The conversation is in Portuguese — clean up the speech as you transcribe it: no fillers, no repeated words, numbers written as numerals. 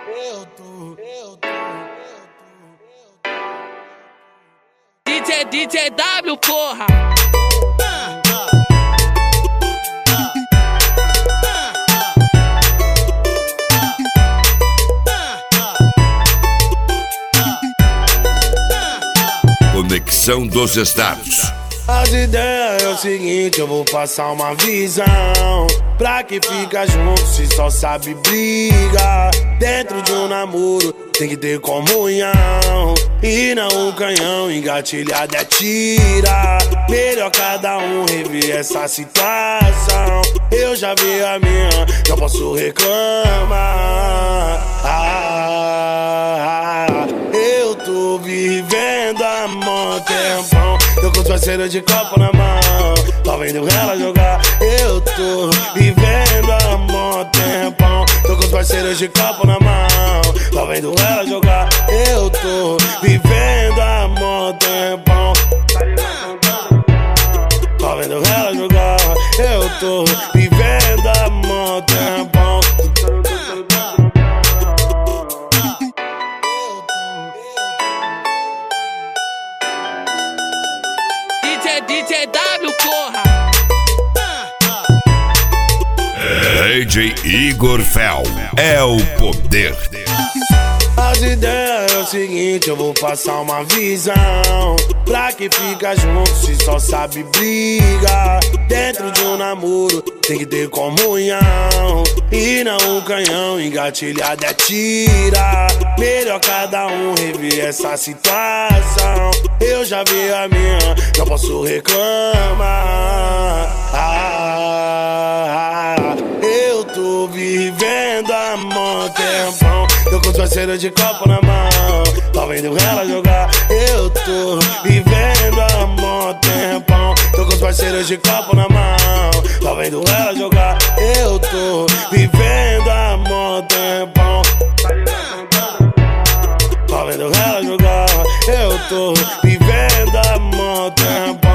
DJ W, porra. Conexão dos Estados. As ideias é o seguinte, eu vou passar uma visão pra que fica junto se só sabe briga. Dentro de um namoro tem que ter comunhão e não um canhão engatilhado é tira. Melhor cada um rever essa situação. Eu já vi a minha, não posso reclamar. Eu tô vivendo há mó tempão. Tô com os parceiros de copo na mão, tá vendo ela jogar. Eu tô vivendo há mó tempão. Tô com os parceiros de copo na mão, tá vendo ela jogar. Eu tô vivendo há mó tempão. Tá vendo ela jogar. Eu tô vivendo há mó tempão. DJ W, porra. DJ Igor Fel é o poder. As ideias é o seguinte, eu vou passar uma visão pra que fica junto se só sabe briga. Dentro de um namoro tem que ter comunhão e não um canhão engatilhado é tira. Melhor cada um rever essa situação. Eu já vi a minha, não posso reclamar. Eu tô vivendo há mó tempão. Tô com os parceiros de copo na mão, tá vendo ela jogar. Eu tô vivendo há mó tempão. Tô com os parceiros de copo na mão, tá vendo ela jogar. Eu tô vivendo há mó tempão. Tá vendo ela jogar. Eu tô vivendo há mó tempão.